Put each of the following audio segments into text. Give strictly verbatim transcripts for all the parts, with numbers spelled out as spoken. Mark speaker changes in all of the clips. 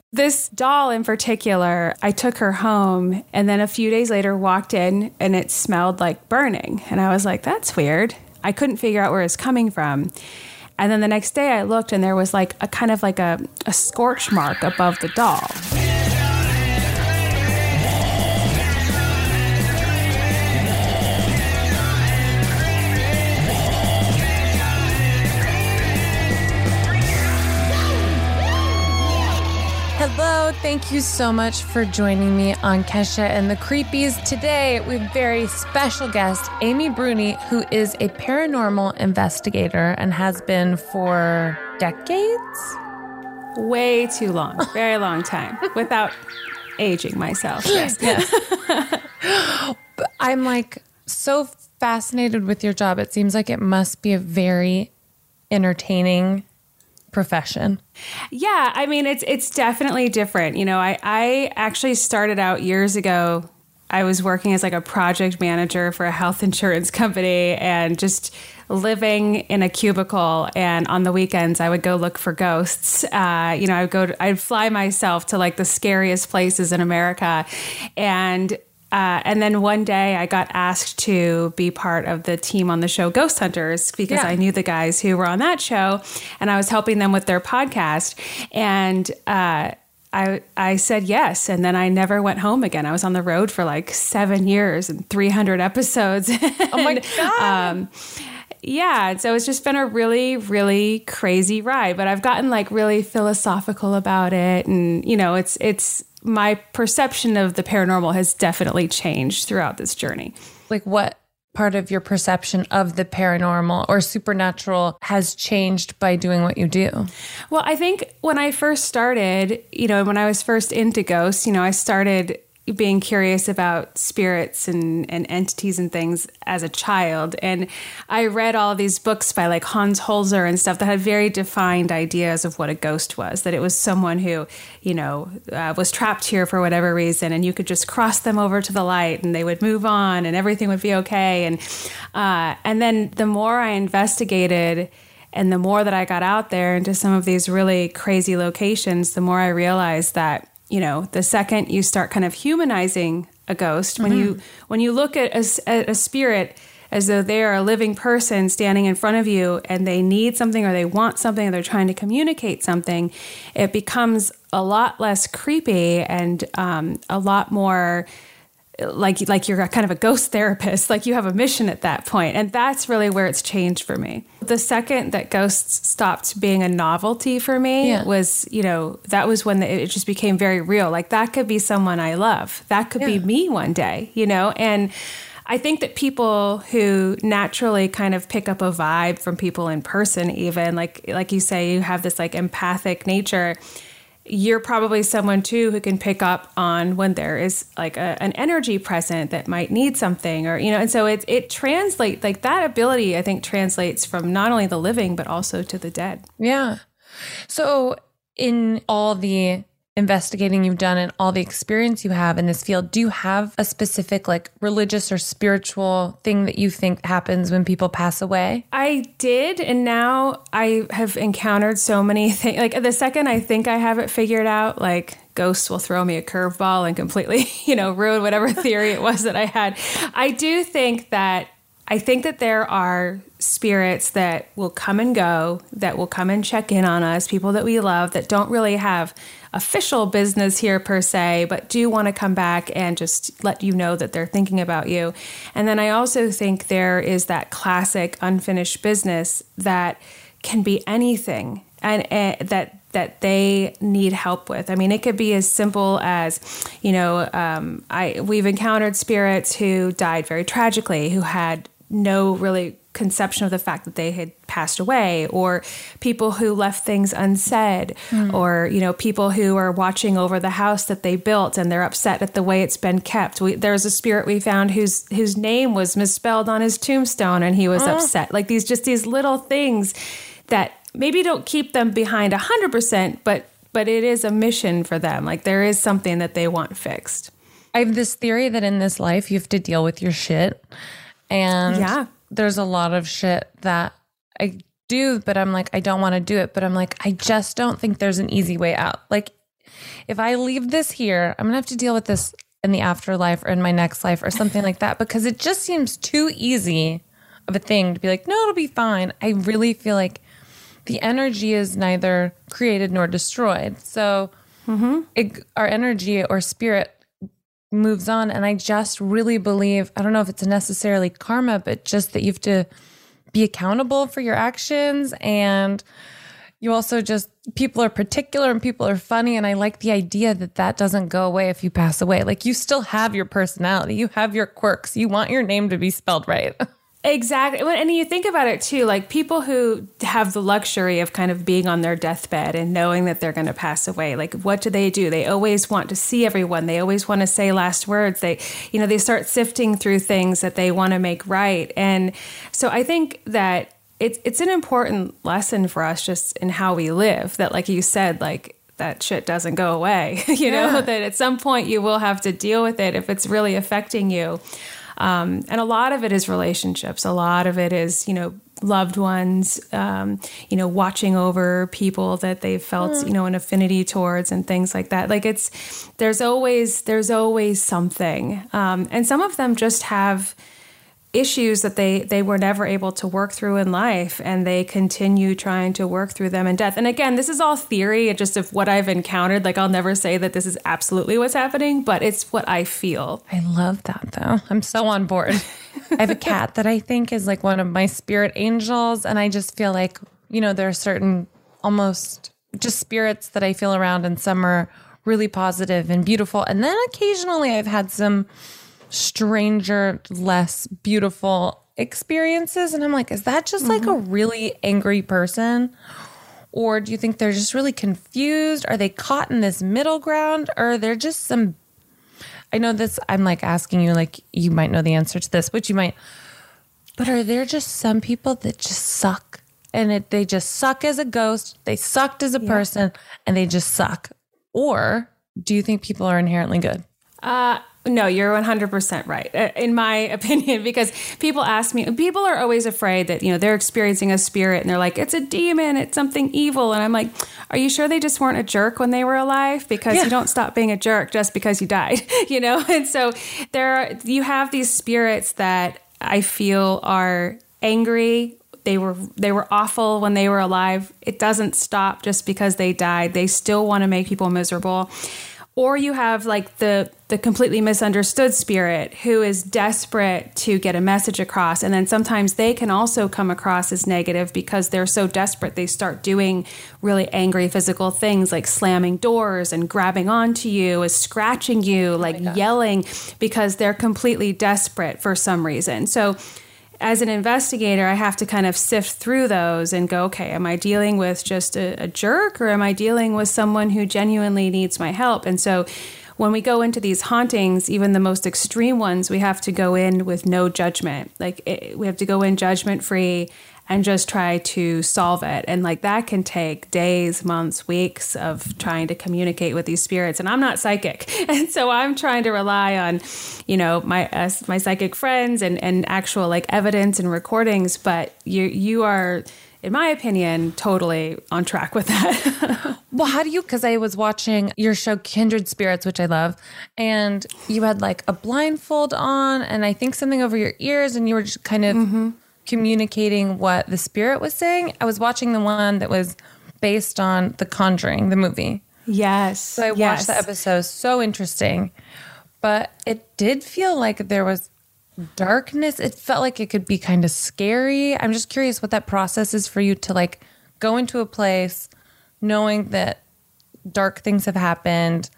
Speaker 1: This doll in particular, I took her home and then a few days later walked in and it smelled like burning. And I was like, that's weird. I couldn't figure out where it's coming from. And then the next day I looked and there was like a kind of like a, a scorch mark above the doll.
Speaker 2: Hello, thank you so much for joining me on Kesha and the Creepies. Today, we have a very special guest, Amy Bruni, who is a paranormal investigator and has been for decades?
Speaker 1: Way too long. Very long time. Without aging myself. Yes.
Speaker 2: yes. I'm like so fascinated with your job. It seems like it must be a very entertaining profession.
Speaker 1: Yeah, I mean, it's it's definitely different. You know, I, I actually started out years ago. I was working as like a project manager for a health insurance company and just living in a cubicle. And on the weekends, I would go look for ghosts. Uh, you know, I would go, to, I'd fly myself to like the scariest places in America. And Uh, and then one day I got asked to be part of the team on the show Ghost Hunters because yeah. I knew the guys who were on that show and I was helping them with their podcast. And uh, I I said yes. And then I never went home again. I was on the road for like seven years and three hundred episodes.
Speaker 2: Oh my God.
Speaker 1: um, yeah. So it's just been a really, really crazy ride. But I've gotten like really philosophical about it. And, you know, it's it's... my perception of the paranormal has definitely changed throughout this journey.
Speaker 2: Like what part of your perception of the paranormal or supernatural has changed by doing what you do?
Speaker 1: Well, I think when I first started, you know, when I was first into ghosts, you know, I started being curious about spirits and, and entities and things as a child. And I read all of these books by like Hans Holzer and stuff that had very defined ideas of what a ghost was, that it was someone who, you know, uh, was trapped here for whatever reason, and you could just cross them over to the light and they would move on and everything would be okay. And, uh, and then the more I investigated and the more that I got out there into some of these really crazy locations, the more I realized that, you know, the second you start kind of humanizing a ghost, when mm-hmm. you when you look at a, at a spirit as though they are a living person standing in front of you and they need something or they want something or they're trying to communicate something, it becomes a lot less creepy and um, a lot more like like you're a kind of a ghost therapist, like you have a mission at that point. And that's really where it's changed for me. The second that ghosts stopped being a novelty for me yeah. was, you know, that was when the, it just became very real. Like that could be someone I love. That could yeah. be me one day, you know? And I think that people who naturally kind of pick up a vibe from people in person, even like, like you say, you have this like empathic nature. You're probably someone, too, who can pick up on when there is like a, an energy present that might need something or, you know, and so it, it translates like that ability, I think, translates from not only the living, but also to the dead.
Speaker 2: Yeah. So in all the investigating you've done and all the experience you have in this field, do you have a specific like religious or spiritual thing that you think happens when people pass away?
Speaker 1: I did. And now I have encountered so many things. Like the second I think I have it figured out, like ghosts will throw me a curveball and completely, you know, ruin whatever theory it was that I had. I do think that I think that there are spirits that will come and go, that will come and check in on us, people that we love that don't really have official business here per se, but do want to come back and just let you know that they're thinking about you. And then I also think there is that classic unfinished business that can be anything and uh, that that they need help with. I mean, it could be as simple as, you know, um, I we've encountered spirits who died very tragically, who had no really conception of the fact that they had passed away, or people who left things unsaid, mm. or, you know, people who are watching over the house that they built and they're upset at the way it's been kept. We, there's a spirit we found whose whose name was misspelled on his tombstone and he was oh. upset. Like these, just these little things that maybe don't keep them behind a hundred percent, but but it is a mission for them. Like there is something that they want fixed.
Speaker 2: I have this theory that in this life you have to deal with your shit. And yeah. there's a lot of shit that I do, but I'm like, I don't want to do it. But I'm like, I just don't think there's an easy way out. Like if I leave this here, I'm going to have to deal with this in the afterlife or in my next life or something like that, because it just seems too easy of a thing to be like, no, it'll be fine. I really feel like the energy is neither created nor destroyed. So mm-hmm. it, our energy or spirit moves on. And I just really believe, I don't know if it's necessarily karma, but just that you have to be accountable for your actions. And you also just, people are particular and people are funny. And I like the idea that that doesn't go away if you pass away. Like, you still have your personality. You have your quirks. You want your name to be spelled right.
Speaker 1: Exactly. And you think about it too, like people who have the luxury of kind of being on their deathbed and knowing that they're going to pass away. Like, what do they do? They always want to see everyone. They always want to say last words. They, you know, they start sifting through things that they want to make right. And so I think that it's, it's an important lesson for us just in how we live, that, like you said, like, that shit doesn't go away, you yeah. know, that at some point you will have to deal with it if it's really affecting you. Um, and a lot of it is relationships. A lot of it is, you know, loved ones, um, you know, watching over people that they've felt, mm. you know, an affinity towards and things like that. Like, it's, there's always, there's always something. Um, and some of them just have issues that they, they were never able to work through in life, and they continue trying to work through them in death. And again, this is all theory, just of what I've encountered. Like, I'll never say that this is absolutely what's happening, but it's what I feel.
Speaker 2: I love that, though. I'm so on board. I have a cat that I think is like one of my spirit angels. And I just feel like, you know, there are certain almost just spirits that I feel around, and some are really positive and beautiful. And then occasionally I've had some stranger, less beautiful experiences. And I'm like, is that just mm-hmm. like a really angry person? Or do you think they're just really confused? Are they caught in this middle ground? Or they're just some, I know this, I'm like asking you, like, you might know the answer to this, but you might, but are there just some people that just suck? And it, they just suck as a ghost, they sucked as a yeah. person, and they just suck? Or do you think people are inherently good?
Speaker 1: Uh, No, you're one hundred percent right, in my opinion, because people ask me, people are always afraid that, you know, they're experiencing a spirit and they're like, it's a demon, it's something evil. And I'm like, are you sure they just weren't a jerk when they were alive? Because yeah. you don't stop being a jerk just because you died, you know? And so there are, you have these spirits that I feel are angry. They were they were awful when they were alive. It doesn't stop just because they died. They still want to make people miserable. Or you have like the the completely misunderstood spirit who is desperate to get a message across. And then sometimes they can also come across as negative because they're so desperate. They start doing really angry physical things like slamming doors and grabbing onto you, is scratching you, like oh yelling, because they're completely desperate for some reason. So as an investigator, I have to kind of sift through those and go, okay, am I dealing with just a, a jerk, or am I dealing with someone who genuinely needs my help? And so when we go into these hauntings, even the most extreme ones, we have to go in with no judgment. Like it, we have to go in judgment free and just try to solve it. And like that can take days, months, weeks of trying to communicate with these spirits. And I'm not psychic. And so I'm trying to rely on, you know, my uh, my psychic friends and, and actual like evidence and recordings. But you you are, in my opinion, totally on track with that.
Speaker 2: Well, how do you, because I was watching your show Kindred Spirits, which I love, and you had like a blindfold on and I think something over your ears, and you were just kind of mm-hmm. communicating what the spirit was saying. I was watching the one that was based on The Conjuring, the movie.
Speaker 1: Yes.
Speaker 2: So I watched
Speaker 1: yes.
Speaker 2: the episode. So interesting. But it did feel like there was darkness. It felt like it could be kind of scary. I'm just curious what that process is for you to like go into a place knowing that dark things have happened.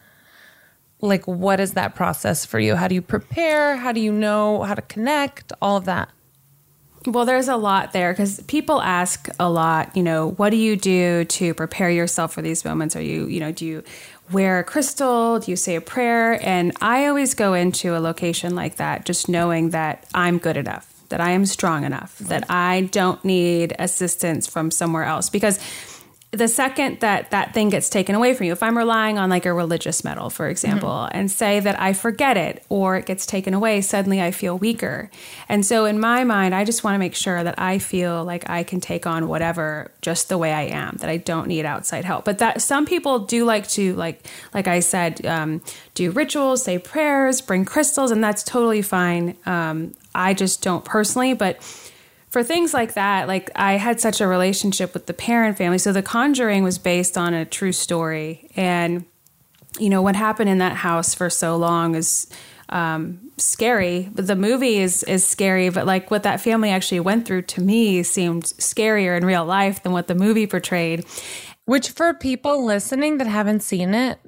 Speaker 2: Like, what is that process for you? How do you prepare? How do you know how to connect? All of that.
Speaker 1: Well, there's a lot there because people ask a lot, you know, what do you do to prepare yourself for these moments? Are you, you know, do you wear a crystal? Do you say a prayer? And I always go into a location like that just knowing that I'm good enough, that I am strong enough, that I don't need assistance from somewhere else. Because the second that that thing gets taken away from you, if I'm relying on like a religious medal, for example, mm-hmm. and say that I forget it or it gets taken away, suddenly I feel weaker. And so in my mind, I just want to make sure that I feel like I can take on whatever just the way I am, that I don't need outside help. But that some people do like to, like, like I said, um, do rituals, say prayers, bring crystals, and that's totally fine. Um, I just don't personally, but for things like that, like I had such a relationship with the Perron family. So The Conjuring was based on a true story. And, you know, what happened in that house for so long is um, scary. But the movie is, is scary. But like what that family actually went through to me seemed scarier in real life than what the movie portrayed.
Speaker 2: Which for people listening that haven't seen it,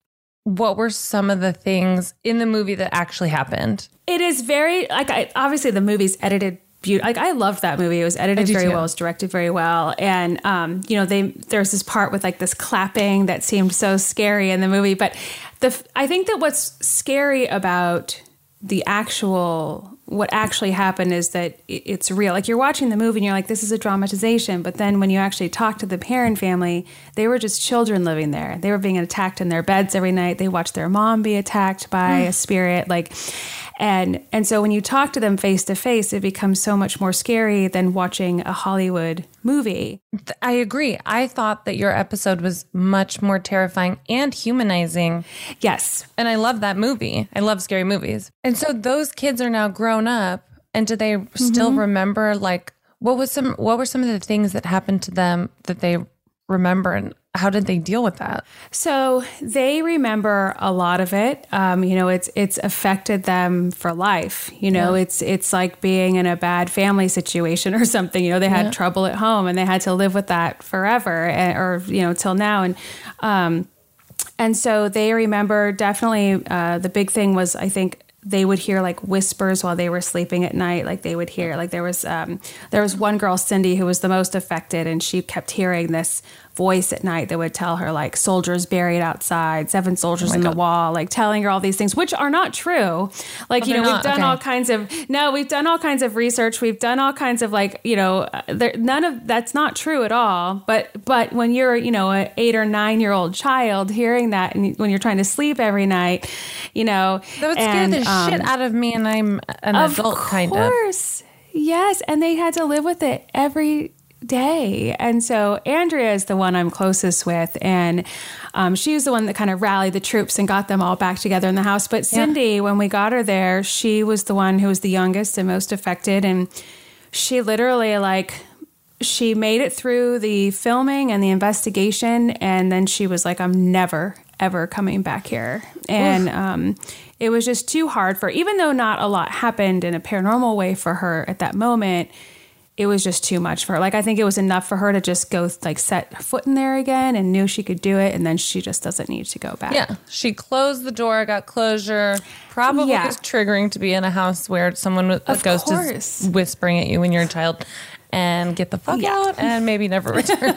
Speaker 2: what were some of the things in the movie that actually happened?
Speaker 1: It is very, like, I, obviously the movie's edited beautiful. Like, I loved that movie. It was edited very too. well. It was directed very well. And, um, you know, they there's this part with like this clapping that seemed so scary in the movie. But the I think that what's scary about the actual, what actually happened is that it's real. Like, you're watching the movie and you're like, this is a dramatization. But then when you actually talk to the Perron family, they were just children living there. They were being attacked in their beds every night. They watched their mom be attacked by mm. a spirit. Like, and, and so when you talk to them face to face, it becomes so much more scary than watching a Hollywood movie.
Speaker 2: I agree. I thought that your episode was much more terrifying and humanizing.
Speaker 1: Yes.
Speaker 2: And I love that movie. I love scary movies. And so those kids are now grown up, and do they still mm-hmm. remember, like, what was some, what were some of the things that happened to them that they remember, and how did they deal with that?
Speaker 1: So they remember a lot of it. Um, you know, it's it's affected them for life. You know, yeah. it's it's like being in a bad family situation or something. You know, they had yeah. trouble at home and they had to live with that forever, or, you know, till now. And um, and so they remember definitely. Uh, the big thing was, I think, they would hear like whispers while they were sleeping at night. Like they would hear, like there was um, there was one girl, Cindy, who was the most affected, and she kept hearing this voice at night that would tell her like soldiers buried outside, seven soldiers oh in God. the wall, like telling her all these things, which are not true. Like, oh, you know, not? we've done okay. all kinds of, no, we've done all kinds of research. We've done all kinds of like, you know, there, none of that's not true at all. But, but when you're, you know, an eight or nine year old child hearing that, and when you're trying to sleep every night, you know,
Speaker 2: that would scare and, the um, shit out of me. And I'm an adult kind of. Of
Speaker 1: course. Yes. And they had to live with it every day. And so Andrea is the one I'm closest with. And um, she was the one that kind of rallied the troops and got them all back together in the house. But Cindy, yeah. when we got her there, she was the one who was the youngest and most affected. And she literally, like, she made it through the filming and the investigation. And then she was like, I'm never, ever coming back here. And um, it was just too hard for her. Even though not a lot happened in a paranormal way for her at that moment, it was just too much for her. Like, I think it was enough for her to just go, like, set foot in there again and knew she could do it. And then she just doesn't need to go back.
Speaker 2: Yeah. She closed the door, got closure. Probably yeah. was triggering to be in a house where someone with a ghost is whispering at you when you're a child, and get the fuck yeah. out and maybe never return.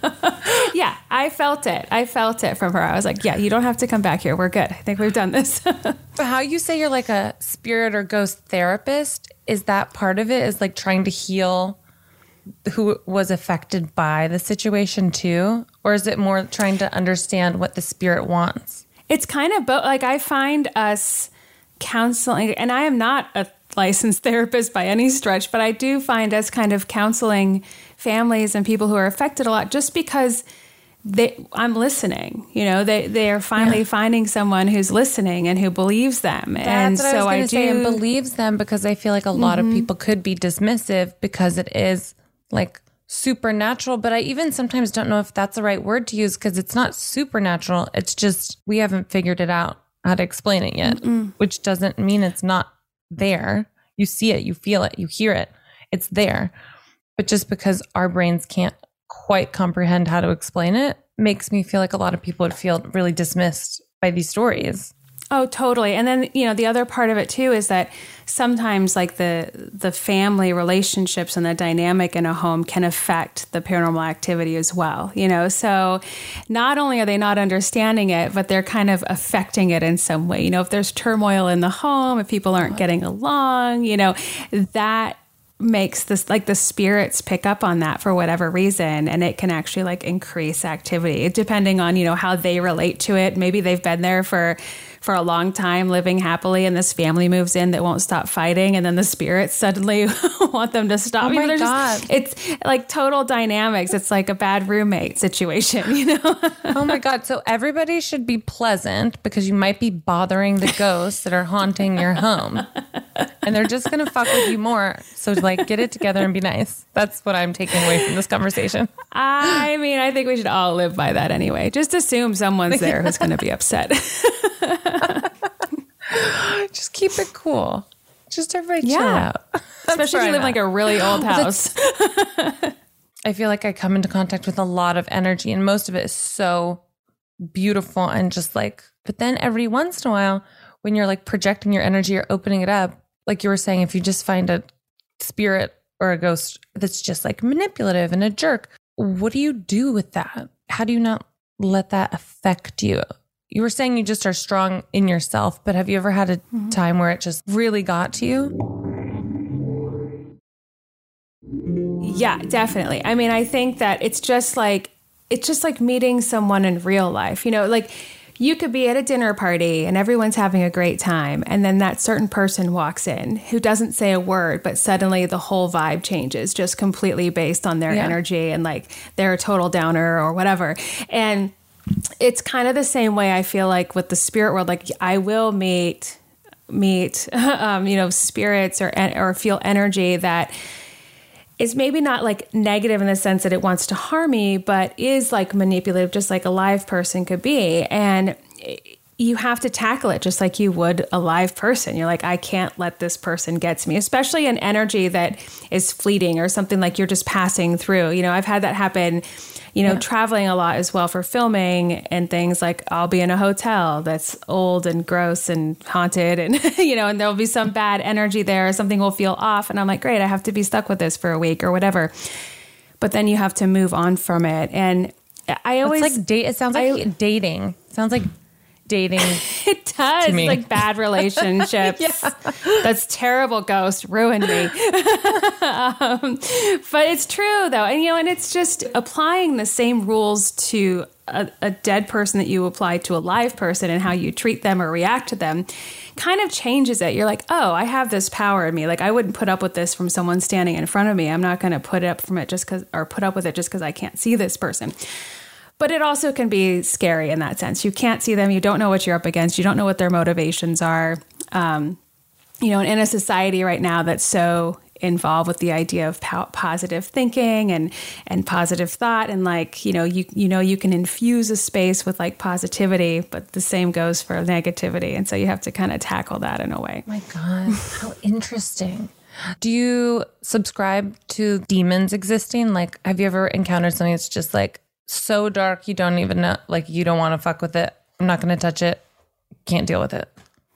Speaker 1: Yeah. I felt it. I felt it from her. I was like, yeah, you don't have to come back here. We're good. I think we've done this.
Speaker 2: But how you say you're like a spirit or ghost therapist, is that part of it, is like trying to heal who was affected by the situation too? Or is it more trying to understand what the spirit wants?
Speaker 1: It's kind of both. Like, I find us counseling, and I am not a licensed therapist by any stretch, but I do find us kind of counseling families and people who are affected a lot, just because they, I'm listening, you know, they, they are finally yeah. finding someone who's listening and who believes them.
Speaker 2: That's
Speaker 1: and
Speaker 2: what
Speaker 1: so
Speaker 2: I, was
Speaker 1: I do
Speaker 2: say, and believes them, because I feel like a lot mm-hmm. of people could be dismissive because it is like supernatural, but I even sometimes don't know if that's the right word to use, because it's not supernatural. It's just, we haven't figured it out how to explain it yet, Mm-mm. which doesn't mean it's not there. You see it, you feel it, you hear it. It's there. But just because our brains can't quite comprehend how to explain it makes me feel like a lot of people would feel really dismissed by these stories.
Speaker 1: Oh, totally. And then, you know, the other part of it too is that sometimes like the the family relationships and the dynamic in a home can affect the paranormal activity as well, you know. So not only are they not understanding it, but they're kind of affecting it in some way. You know, if there's turmoil in the home, if people aren't getting along, you know, that makes this, like the spirits pick up on that for whatever reason, and it can actually like increase activity depending on, you know, how they relate to it. Maybe they've been there for for a long time living happily, and this family moves in that won't stop fighting, and then the spirits suddenly want them to stop.
Speaker 2: Oh my
Speaker 1: you know,
Speaker 2: God.
Speaker 1: Just, it's like total dynamics. It's like a bad roommate situation, you know?
Speaker 2: Oh my God. So everybody should be pleasant because you might be bothering the ghosts that are haunting your home. And they're just going to fuck with you more. So like, get it together and be nice. That's what I'm taking away from this conversation.
Speaker 1: I mean, I think we should all live by that anyway. Just assume someone's there who's going to be upset.
Speaker 2: Just keep it cool. Just everybody
Speaker 1: yeah.
Speaker 2: chill out.
Speaker 1: Especially if you live in like a really old house.
Speaker 2: I feel like I come into contact with a lot of energy, and most of it is so beautiful and just like, but then every once in a while, when you're like projecting your energy or opening it up, like you were saying, if you just find a spirit or a ghost that's just like manipulative and a jerk, what do you do with that? How do you not let that affect you? You were saying you just are strong in yourself, but have you ever had a mm-hmm. time where it just really got to you?
Speaker 1: Yeah, definitely. I mean, I think that it's just like, it's just like meeting someone in real life, you know, like you could be at a dinner party and everyone's having a great time. And then that certain person walks in who doesn't say a word, but suddenly the whole vibe changes just completely based on their yeah. energy, and like they're a total downer or whatever. And it's kind of the same way I feel like with the spirit world. Like I will meet, meet, um, you know, spirits or, or feel energy that is maybe not like negative in the sense that it wants to harm me, but is like manipulative, just like a live person could be. And you have to tackle it just like you would a live person. You're like, I can't let this person get to me, especially an energy that is fleeting or something like you're just passing through. You know, I've had that happen, you know, yeah. traveling a lot as well for filming and things. Like I'll be in a hotel that's old and gross and haunted, and, you know, and there'll be some bad energy there, or something will feel off. And I'm like, great, I have to be stuck with this for a week or whatever. But then you have to move on from it. And I always
Speaker 2: it's like date. It sounds like I, dating. It sounds like dating.
Speaker 1: It does. It's like bad relationships. Yeah. That's terrible. Ghost ruined me. um, but it's true though. And, you know, and it's just applying the same rules to a, a dead person that you apply to a live person, and how you treat them or react to them kind of changes it. You're like, oh, I have this power in me. Like I wouldn't put up with this from someone standing in front of me. I'm not going to put up from it just because, or put up with it just because I can't see this person. But it also can be scary in that sense. You can't see them. You don't know what you're up against. You don't know what their motivations are. Um, you know, and in a society right now that's so involved with the idea of po- positive thinking and and positive thought, and like, you know, you you know, you can infuse a space with like positivity, but the same goes for negativity. And so you have to kind of tackle that in a way.
Speaker 2: Oh my God, how interesting. Do you subscribe to demons existing? Like, have you ever encountered something that's just like so dark you don't even know, like you don't want to fuck with it? I'm not going to touch it. Can't deal with it.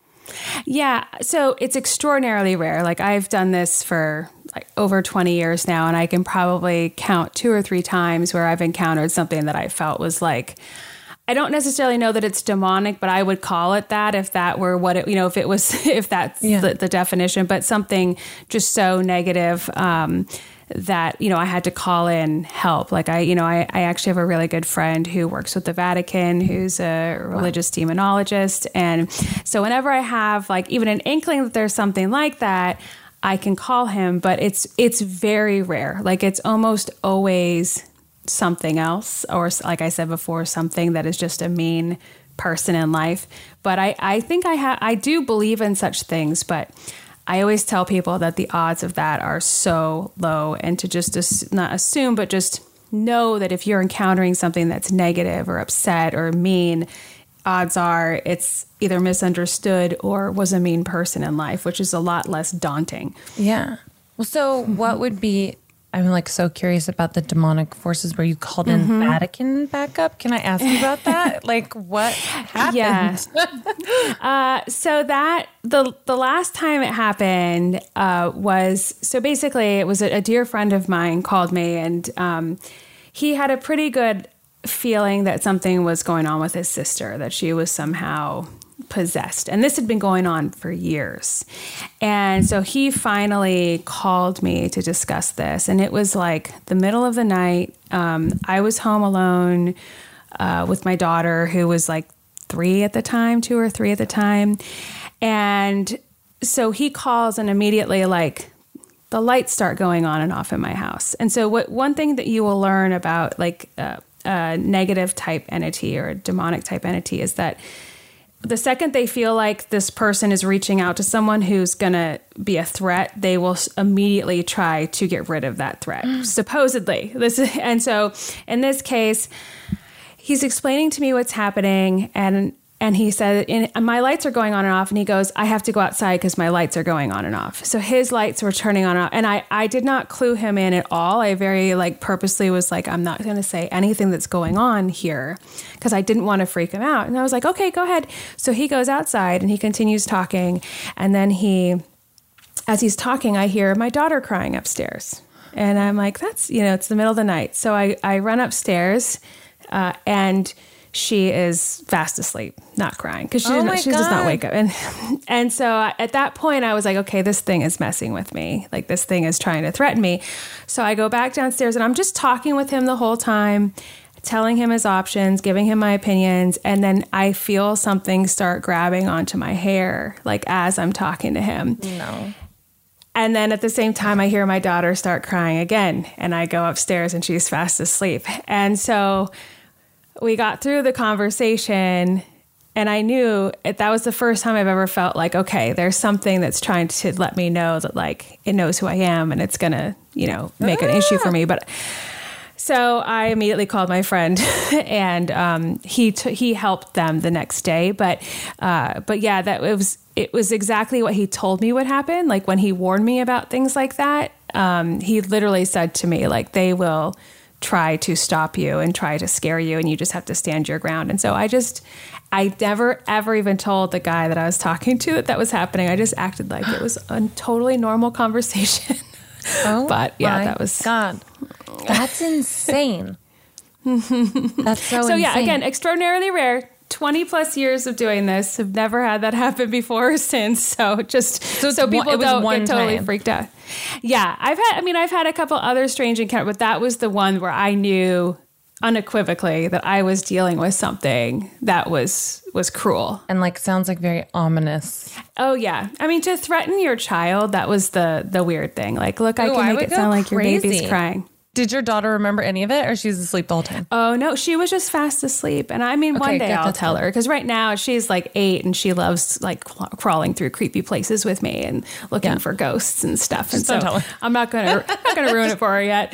Speaker 1: Yeah. So it's extraordinarily rare. Like I've done this for like over twenty years now, and I can probably count two or three times where I've encountered something that I felt was like, I don't necessarily know that it's demonic, but I would call it that if that were what it, you know, if it was, if that's yeah. the, the definition, but something just so negative, um, that, you know, I had to call in help. Like I, you know, I, I actually have a really good friend who works with the Vatican, who's a religious wow. demonologist. And so whenever I have like even an inkling that there's something like that, I can call him, but it's, it's very rare. Like it's almost always something else, or like I said before, something that is just a mean person in life. But I, I think I have, I do believe in such things, but I always tell people that the odds of that are so low, and to just as, not assume, but just know that if you're encountering something that's negative or upset or mean, odds are it's either misunderstood or was a mean person in life, which is a lot less daunting.
Speaker 2: Yeah. Well, so what would be, I'm like so curious about the demonic forces where you called in mm-hmm. Vatican backup. Can I ask you about that? Like what happened?
Speaker 1: Yeah. uh, so that the the last time it happened uh, was, so basically it was a, a dear friend of mine called me, and um, he had a pretty good feeling that something was going on with his sister, that she was somehow possessed. And this had been going on for years. And so he finally called me to discuss this. And it was like the middle of the night. Um, I was home alone uh, with my daughter, who was like three at the time, two or three at the time. And so he calls, and immediately like the lights start going on and off in my house. And so what one thing that you will learn about like uh, a negative type entity or a demonic type entity is that the second they feel like this person is reaching out to someone who's going to be a threat, they will immediately try to get rid of that threat, supposedly. This is, and so in this case, he's explaining to me what's happening, and and he said, in, my lights are going on and off, and he goes, I have to go outside because my lights are going on and off. So his lights were turning on and off, and I, I did not clue him in at all. I very like purposely was like, I'm not going to say anything that's going on here because I didn't want to freak him out. And I was like, okay, go ahead. So he goes outside and he continues talking, and then he, as he's talking, I hear my daughter crying upstairs. And I'm like, that's, you know, it's the middle of the night. So I, I run upstairs uh, and she is fast asleep, not crying, because she,
Speaker 2: oh
Speaker 1: didn't, she
Speaker 2: God.
Speaker 1: does not wake up. And and so at that point, I was like, okay, this thing is messing with me. Like, this thing is trying to threaten me. So I go back downstairs, and I'm just talking with him the whole time, telling him his options, giving him my opinions. And then I feel something start grabbing onto my hair, like as I'm talking to him.
Speaker 2: No.
Speaker 1: And then at the same time, I hear my daughter start crying again. And I go upstairs, and she's fast asleep. And so we got through the conversation, and I knew it, that was the first time I've ever felt like, okay, there's something that's trying to let me know that like it knows who I am, and it's going to, you know, make an issue for me. But so I immediately called my friend, and um, he t- he helped them the next day. But uh, but yeah, that it was it was exactly what he told me would happen. Like when he warned me about things like that, um, he literally said to me, like, they will try to stop you and try to scare you, and you just have to stand your ground. And so I just, I never ever even told the guy that I was talking to that that was happening. I just acted like it was a totally normal conversation.
Speaker 2: Oh,
Speaker 1: but yeah,
Speaker 2: my
Speaker 1: that was
Speaker 2: God. That's insane. That's so,
Speaker 1: so
Speaker 2: insane.
Speaker 1: yeah, again, extraordinarily rare. twenty plus years of doing this, have never had that happen before or since. So just so,
Speaker 2: So
Speaker 1: people
Speaker 2: one- it was
Speaker 1: don't
Speaker 2: one
Speaker 1: get totally
Speaker 2: time.
Speaker 1: freaked out. Yeah, I've had, I mean, I've had a couple other strange encounters, but that was the one where I knew unequivocally that I was dealing with something that was, was cruel.
Speaker 2: And like, sounds like very ominous.
Speaker 1: Oh yeah. I mean, to threaten your child, that was the, the weird thing. Like, look, I
Speaker 2: Ooh,
Speaker 1: can
Speaker 2: I
Speaker 1: make
Speaker 2: would
Speaker 1: it
Speaker 2: go
Speaker 1: sound like your
Speaker 2: crazy.
Speaker 1: baby's crying.
Speaker 2: Did your daughter remember any of it, or she's asleep the whole time?
Speaker 1: Oh, no, she was just fast asleep. And I mean,
Speaker 2: Okay,
Speaker 1: one day
Speaker 2: good,
Speaker 1: I'll
Speaker 2: that's
Speaker 1: tell
Speaker 2: good.
Speaker 1: her, because right now she's like eight and she loves like cl- crawling through creepy places with me and looking
Speaker 2: Yeah.
Speaker 1: for ghosts and stuff.
Speaker 2: Just
Speaker 1: and
Speaker 2: don't
Speaker 1: so
Speaker 2: tell her.
Speaker 1: I'm not going to not going to ruin it for her yet.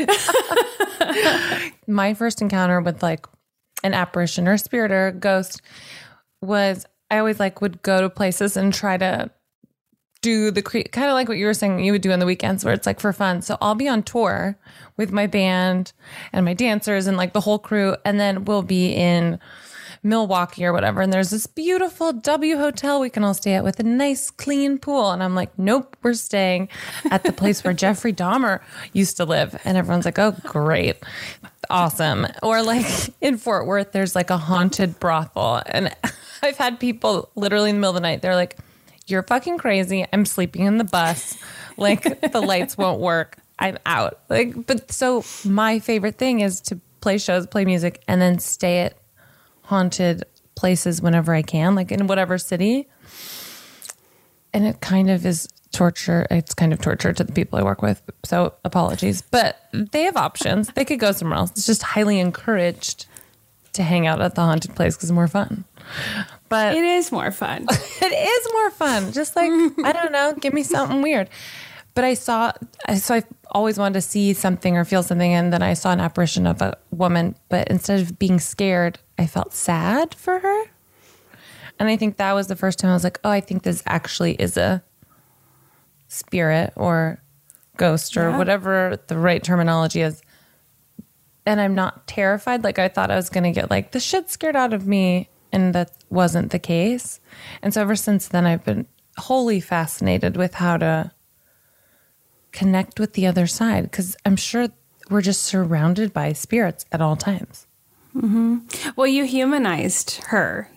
Speaker 2: My first encounter with like an apparition or spirit or ghost was I always like would go to places and try to do the cre- kind of like what you were saying you would do on the weekends where it's like for fun. So I'll be on tour with my band and my dancers and like the whole crew. And then we'll be in Milwaukee or whatever. And there's this beautiful W hotel we can all stay at with a nice clean pool. And I'm like, nope, we're staying at the place where Jeffrey Dahmer used to live. And everyone's like, oh, great. Awesome. Or like in Fort Worth, there's like a haunted brothel. And I've had people literally in the middle of the night, they're like, you're fucking crazy. I'm sleeping in the bus. Like the lights won't work. I'm out. Like, but so my favorite thing is to play shows, play music, and then stay at haunted places whenever I can, like in whatever city. And it kind of is torture. It's kind of torture to the people I work with. So apologies, but they have options. They could go somewhere else. It's just highly encouraged to hang out at the haunted place because it's more fun. But
Speaker 1: It is more fun.
Speaker 2: it is more fun. Just like, I don't know, give me something weird. But I saw, so I always wanted to see something or feel something. And then I saw an apparition of a woman, but instead of being scared, I felt sad for her. And I think that was the first time I was like, oh, I think this actually is a spirit or ghost or
Speaker 1: Yeah.
Speaker 2: whatever the right terminology is. And I'm not terrified. Like I thought I was going to get like the shit scared out of me. And that wasn't the case. And so ever since then, I've been wholly fascinated with how to connect with the other side, because I'm sure we're just surrounded by spirits at all times.
Speaker 1: Well, you humanized her.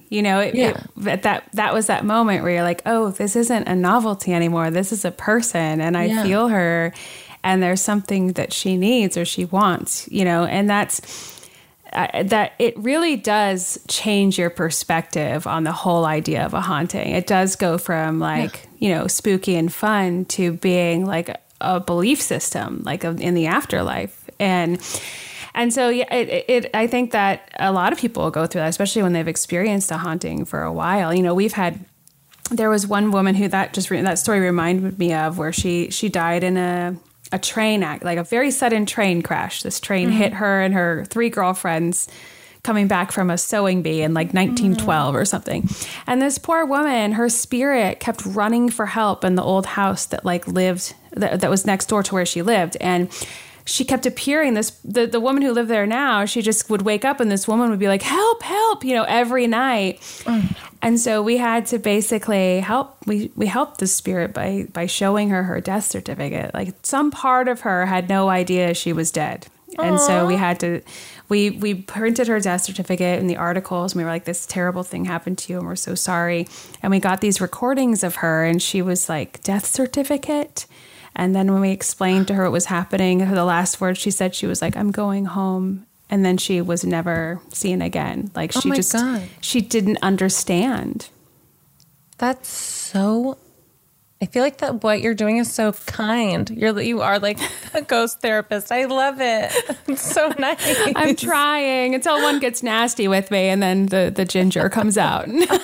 Speaker 1: You know, it,
Speaker 2: Yeah.
Speaker 1: it, that that was that moment where you're like, oh, this isn't a novelty anymore. This is a person, and I
Speaker 2: Yeah.
Speaker 1: feel her, and there's something that she needs or she wants, you know, and that's uh, that it really does change your perspective on the whole idea of a haunting. It does go from like, yeah. you know, spooky and fun to being like a, a belief system, like a, in the afterlife. And And so, yeah, it, it, I think that a lot of people go through that, especially when they've experienced a haunting for a while. You know, we've had, there was one woman who that just, that story reminded me of where she, she died in a, a train act, like a very sudden train crash. This train mm-hmm. hit her and her three girlfriends coming back from a sewing bee in like nineteen twelve mm-hmm. or something. And this poor woman, her spirit kept running for help in the old house that like lived, that, that was next door to where she lived. And she kept appearing. This the, the woman who lived there now, she just would wake up and this woman would be like, help, help, you know, every night. Mm. And so we had to basically help. We, we helped the spirit by, by showing her her death certificate. Like some part of her had no idea she was dead. Aww. And so we had to, we, we printed her death certificate in the articles. And we were like, this terrible thing happened to you and we're so sorry. And we got these recordings of her and she was like, death certificate? And then when we explained to her what was happening, the last words she said, she was like, I'm going home. And then she was never seen again. Like she
Speaker 2: oh my
Speaker 1: just,
Speaker 2: God.
Speaker 1: she didn't understand.
Speaker 2: That's so, I feel like that what you're doing is so kind. You're, you are like a ghost therapist. I love it. It's so nice.
Speaker 1: I'm trying until one gets nasty with me and then the, the ginger comes out.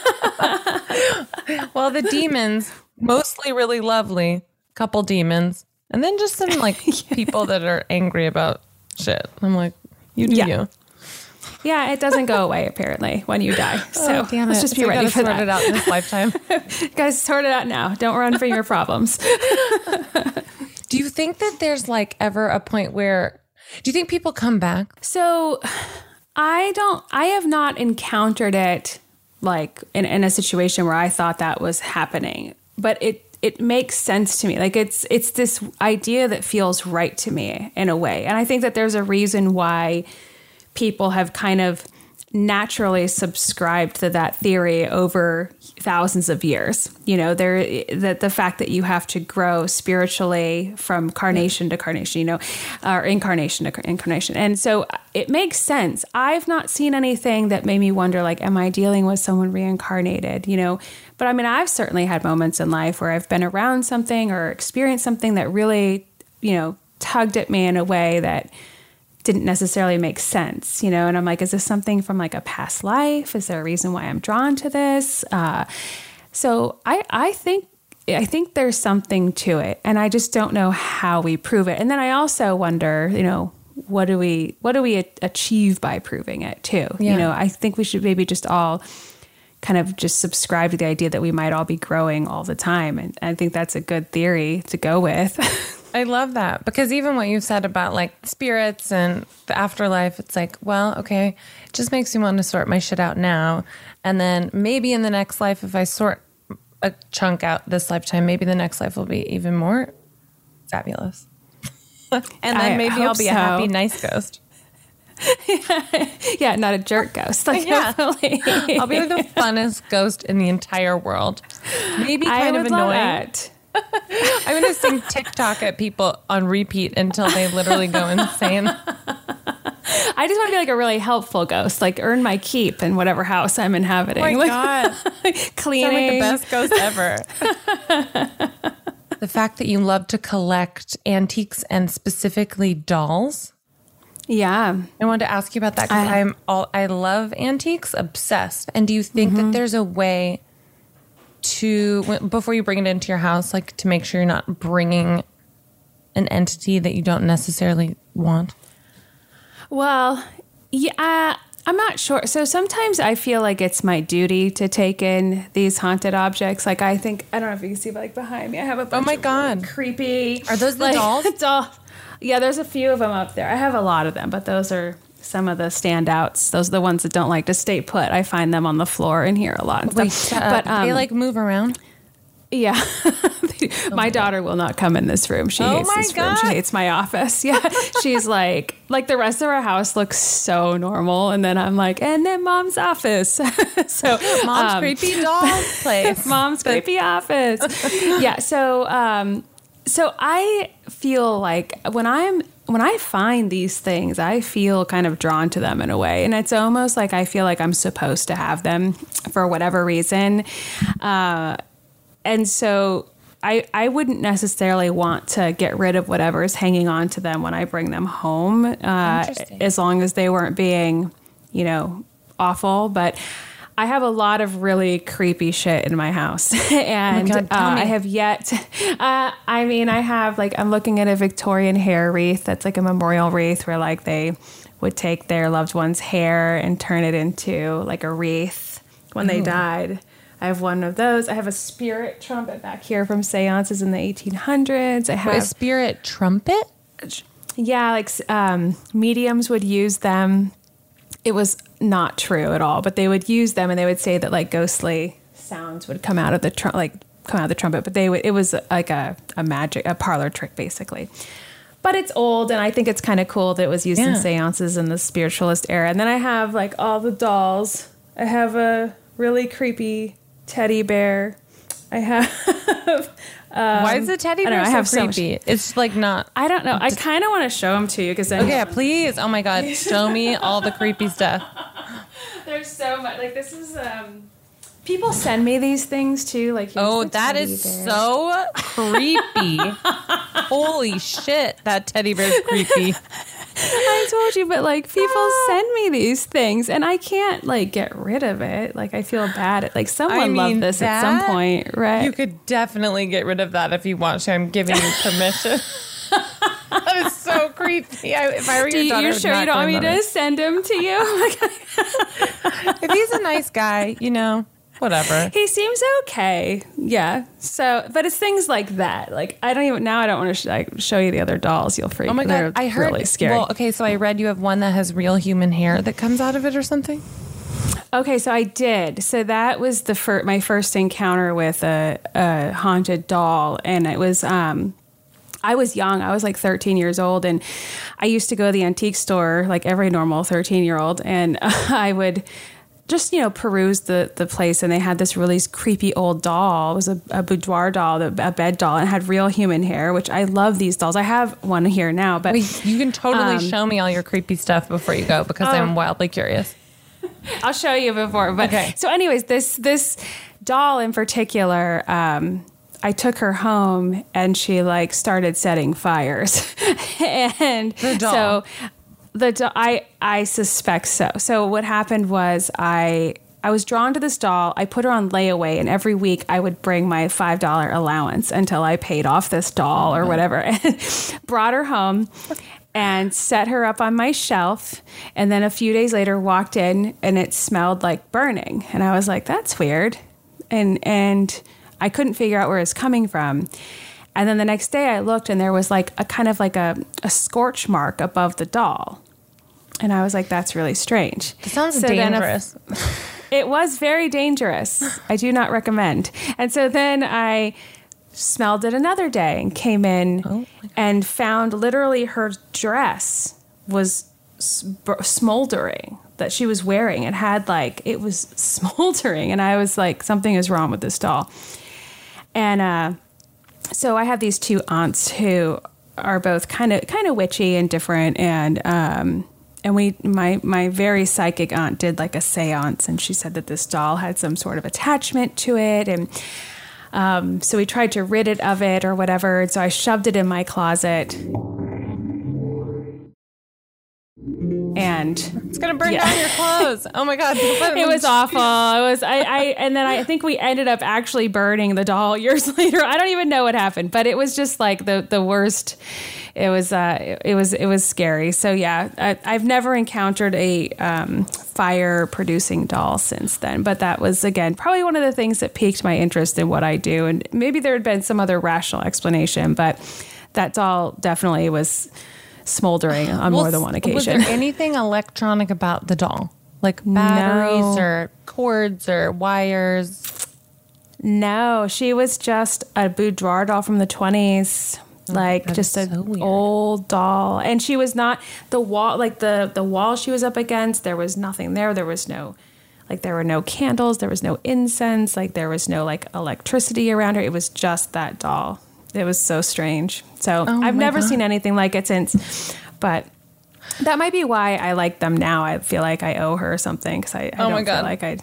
Speaker 2: Well, the demons, mostly really lovely. Couple demons, and then just some like yeah. people that are angry about shit. I'm like, you do
Speaker 1: yeah.
Speaker 2: you.
Speaker 1: Yeah, it doesn't go away apparently when you die. So
Speaker 2: oh, damn
Speaker 1: let's
Speaker 2: it.
Speaker 1: just be
Speaker 2: so
Speaker 1: ready for
Speaker 2: sort
Speaker 1: that.
Speaker 2: it out in this lifetime.
Speaker 1: Guys, sort it out now. Don't run from your problems.
Speaker 2: Do you think that there's like ever a point where, do you think people come back?
Speaker 1: So I don't, I have not encountered it like in, in a situation where I thought that was happening, but it, it makes sense to me. Like it's, it's this idea that feels right to me in a way. And I think that there's a reason why people have kind of naturally subscribed to that theory over thousands of years. You know, there that the fact that you have to grow spiritually from carnation to carnation, you know, or incarnation to incarnation. And so it makes sense. I've not seen anything that made me wonder, like, am I dealing with someone reincarnated, you know? But I mean, I've certainly had moments in life where I've been around something or experienced something that really, you know, tugged at me in a way that didn't necessarily make sense, you know? And I'm like, is this something from like a past life? Is there a reason why I'm drawn to this? Uh, so I, I think, I think there's something to it, and I just don't know how we prove it. And then I also wonder, you know, what do we, what do we achieve by proving it too? Yeah. You know, I think we should maybe just all kind of just subscribe to the idea that we might all be growing all the time. And I think that's a good theory to go with.
Speaker 2: I love that, because even what you said about like spirits and the afterlife, it's like, well, okay, it just makes me want to sort my shit out now. And then maybe in the next life, if I sort a chunk out this lifetime, maybe the next life will be even more fabulous. And then
Speaker 1: I
Speaker 2: maybe I'll be
Speaker 1: so.
Speaker 2: a happy, nice ghost.
Speaker 1: Yeah, not a jerk ghost. Like,
Speaker 2: yeah.
Speaker 1: definitely.
Speaker 2: I'll be the funnest ghost in the entire world. Maybe kind
Speaker 1: I
Speaker 2: of
Speaker 1: would
Speaker 2: annoying.
Speaker 1: love that.
Speaker 2: I'm going to sing TikTok at people on repeat until they literally go insane.
Speaker 1: I just want to be like a really helpful ghost, like earn my keep in whatever house I'm inhabiting.
Speaker 2: Oh my
Speaker 1: like,
Speaker 2: God.
Speaker 1: Cleaning.
Speaker 2: Sound like the best ghost ever. The fact that you love to collect antiques and specifically dolls.
Speaker 1: Yeah.
Speaker 2: I wanted to ask you about that because I'm all, I love antiques, obsessed. And do you think mm-hmm. that there's a way to, before you bring it into your house, like to make sure you're not bringing an entity that you don't necessarily want?
Speaker 1: Well, yeah, I'm not sure. So sometimes I feel like it's my duty to take in these haunted objects. Like I think, I don't know if you can see, but like behind me, I have a bunch
Speaker 2: oh my
Speaker 1: of
Speaker 2: God.
Speaker 1: Really creepy.
Speaker 2: Are those the
Speaker 1: like,
Speaker 2: dolls?
Speaker 1: doll. Yeah, there's a few of them up there. I have a lot of them, but those are some of the standouts. Those are the ones that don't like to stay put. I find them on the floor in here a lot. And
Speaker 2: Wait,
Speaker 1: stuff.
Speaker 2: uh,
Speaker 1: but um,
Speaker 2: they like move around?
Speaker 1: Yeah. My daughter will not come in this room. She
Speaker 2: Oh
Speaker 1: hates
Speaker 2: my
Speaker 1: this room. She
Speaker 2: God.
Speaker 1: hates my office. Yeah. She's like, like the rest of our house looks so normal. And then I'm like, and then mom's office. So
Speaker 2: Mom's
Speaker 1: um,
Speaker 2: creepy doll place.
Speaker 1: mom's creepy office. Yeah. So, um, so I feel like when I'm, when I find these things, I feel kind of drawn to them in a way. And it's almost like I feel like I'm supposed to have them for whatever reason. Uh, and so I, I wouldn't necessarily want to get rid of whatever is hanging on to them when I bring them home, uh, as long as they weren't being, you know, awful. But I have a lot of really creepy shit in my house. And
Speaker 2: oh my God,
Speaker 1: uh,
Speaker 2: me.
Speaker 1: I have yet, uh, I mean, I have like, I'm looking at a Victorian hair wreath that's like a memorial wreath where like they would take their loved one's hair and turn it into like a wreath when they died. I have one of those. I have a spirit trumpet back here from seances in the eighteen hundreds. I have
Speaker 2: Wait, a spirit trumpet?
Speaker 1: yeah, like um, mediums would use them. It was not true at all, but they would use them and they would say that like ghostly sounds would come out of the tr- like come out of the trumpet, but they would, it was like a, a magic, a parlor trick basically. But it's old and I think it's kind of cool that it was used
Speaker 2: Yeah.
Speaker 1: in seances in the spiritualist era. And then I have like all the dolls. I have a really creepy teddy bear. I have um,
Speaker 2: Why is the teddy
Speaker 1: I don't
Speaker 2: bear
Speaker 1: know, I
Speaker 2: so
Speaker 1: have so much-
Speaker 2: creepy? It's like not.
Speaker 1: I don't know. I kind of want to show them to you because
Speaker 2: Okay, please. Oh my God. Show me all the creepy stuff.
Speaker 1: there's so much. Like this is um, people send me these things too. Like here's
Speaker 2: Oh,
Speaker 1: the
Speaker 2: that
Speaker 1: teddy
Speaker 2: is
Speaker 1: bear.
Speaker 2: so creepy. Holy shit. That teddy bear's creepy.
Speaker 1: I told you, but like people send me these things and I can't like get rid of it. Like I feel bad. At, like someone
Speaker 2: I mean,
Speaker 1: loved this at some
Speaker 2: that-
Speaker 1: point, right?
Speaker 2: You could definitely get rid of that if you want to. I'm giving you permission. That is so creepy. I, if I were
Speaker 1: Do
Speaker 2: your
Speaker 1: you,
Speaker 2: daughter, I
Speaker 1: you
Speaker 2: would
Speaker 1: sure
Speaker 2: not
Speaker 1: you don't want
Speaker 2: go
Speaker 1: me
Speaker 2: in on
Speaker 1: to send him to you? Like,
Speaker 2: it. If he's a nice guy, you know, whatever.
Speaker 1: he seems okay. Yeah. So, but it's things like that. Like I don't even now. I don't want to sh- like, show you the other dolls. You'll freak.
Speaker 2: Oh my God.
Speaker 1: They're
Speaker 2: I heard.
Speaker 1: really scary.
Speaker 2: Well, okay, so I read you have one that has real human hair that comes out of it or something.
Speaker 1: Okay, so I did. So that was the fir- my first encounter with a, a haunted doll, and it was. Um, I was young. I was like thirteen years old, and I used to go to the antique store like every normal thirteen-year-old, and I would just, you know, peruse the, the place, and they had this really creepy old doll. It was a, a boudoir doll, a bed doll, and it had real human hair, which I love these dolls. I have one here now, but
Speaker 2: Wait, you can totally
Speaker 1: Um,
Speaker 2: show me all your creepy stuff before you go because I'm wildly curious.
Speaker 1: I'll show you before. But
Speaker 2: Okay.
Speaker 1: so anyways, this this doll in particular, um, I took her home and she like started setting fires. And
Speaker 2: The doll.
Speaker 1: so the do- I I suspect so. So what happened was I I was drawn to this doll. I put her on layaway, and every week I would bring my five dollar allowance until I paid off this doll or whatever. And brought her home and set her up on my shelf. And then a few days later walked in and it smelled like burning. And I was like, that's weird. And and I couldn't figure out where it's coming from. And then the next day I looked and there was like a kind of like a, a scorch mark above the doll. And I was like, that's really strange.
Speaker 2: It sounds
Speaker 1: So then a-
Speaker 2: dangerous.
Speaker 1: It was very dangerous. I do not recommend. And so then I smelled it another day and came in
Speaker 2: Oh, my God.
Speaker 1: and found literally her dress was sp- smoldering that she was wearing. It had like, it was smoldering. And I was like, something is wrong with this doll. And uh, so I have these two aunts who are both kind of kind of witchy and different. And um, and we my my very psychic aunt did like a seance, and she said that this doll had some sort of attachment to it. And um, so we tried to rid it of it or whatever. And so I shoved it in my closet. And
Speaker 2: It's gonna burn
Speaker 1: Yeah.
Speaker 2: down your clothes. Oh my God.
Speaker 1: it was awful. It was I, I and then I think we ended up actually burning the doll years later. I don't even know what happened, but it was just like the the worst. It was uh it, it was it was scary. So yeah, I, I've never encountered a um, fire producing doll since then. But that was again probably one of the things that piqued my interest in what I do. And maybe there had been some other rational explanation, but that doll definitely was smoldering on
Speaker 2: Well,
Speaker 1: more than one
Speaker 2: Was
Speaker 1: occasion.
Speaker 2: there anything electronic about the doll? Like batteries
Speaker 1: No.
Speaker 2: or cords or wires?
Speaker 1: No, she was just a boudoir doll from the twenties. Like just an so old doll. And she was not the wall, like the, the wall she was up against. There was nothing there. There was no, like there were no candles. There was no incense. Like there was no like electricity around her. It was just that doll. It was so strange. So oh I've never God. seen anything like it since, but that might be why I like them now. I feel like I owe her something because I, I
Speaker 2: oh
Speaker 1: don't
Speaker 2: my God.
Speaker 1: feel like I...